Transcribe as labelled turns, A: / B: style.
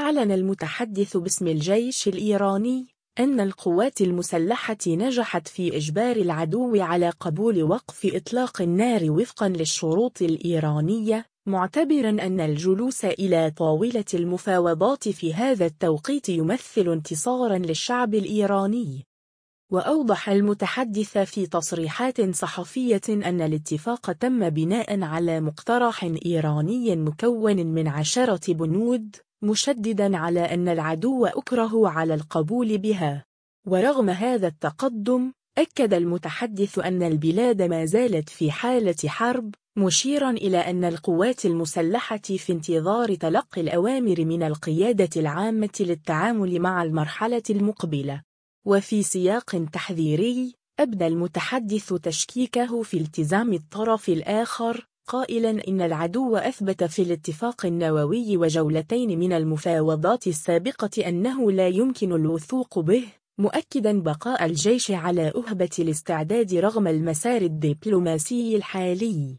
A: أعلن المتحدث باسم الجيش الإيراني أن القوات المسلحة نجحت في إجبار العدو على قبول وقف إطلاق النار وفقا للشروط الإيرانية، معتبرا أن الجلوس إلى طاولة المفاوضات في هذا التوقيت يمثل انتصارا للشعب الإيراني. وأوضح المتحدث في تصريحات صحفية أن الاتفاق تم بناء على مقترح إيراني مكون من 10 بنود، مشددا على أن العدو أكره على القبول بها. ورغم هذا التقدم، أكد المتحدث أن البلاد ما زالت في حالة حرب، مشيرا إلى أن القوات المسلحة في انتظار تلقي الأوامر من القيادة العامة للتعامل مع المرحلة المقبلة. وفي سياق تحذيري، أبدى المتحدث تشكيكه في التزام الطرف الآخر، قائلا إن العدو أثبت في الاتفاق النووي وجولتين من المفاوضات السابقة أنه لا يمكن الوثوق به، مؤكدا بقاء الجيش على أهبة الاستعداد رغم المسار الدبلوماسي الحالي.